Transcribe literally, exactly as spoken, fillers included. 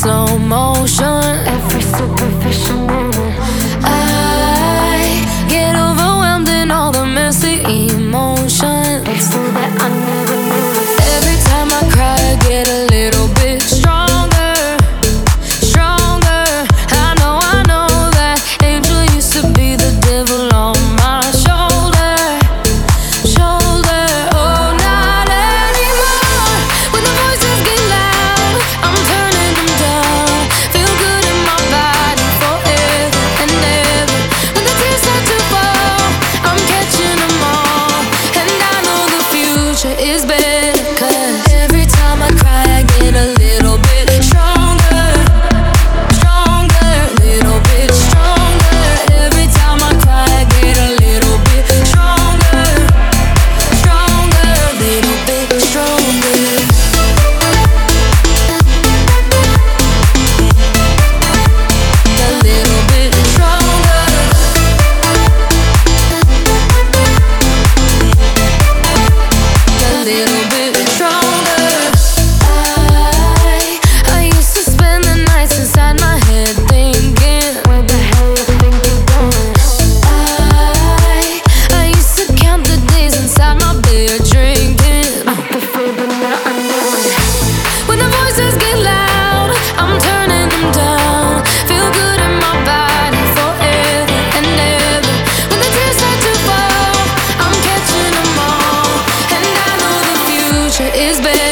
slow motion. Every superficial moment, I get overwhelmed in all the messy emotions. It's so that I never knew. Every time I cry, I get a little bit stronger, stronger. I know, I know that angel used to be the devil on my shoulder, shoulder. Oh, not anymore. When the voices get loud, I'm turning them down. Feel good in my body forever and ever. When the tears start to fall, I'm catching them all. And I know the future is better, 'cause every time I cry, I get a little bit stronger, stronger, little bit stronger. Every time I cry, I get a little bit stronger, stronger, little bit stronger. A little bit stronger. A little bit stronger. I I used to spend the nights inside my head thinking, where the hell you think you're going? I I used to count the days inside my bed drinking. I prefer, but now I know. When the voices get loud, I'm turning them down. Feel good in my body forever and ever. When the tears start to fall, I'm catching them all. And I know the future is better.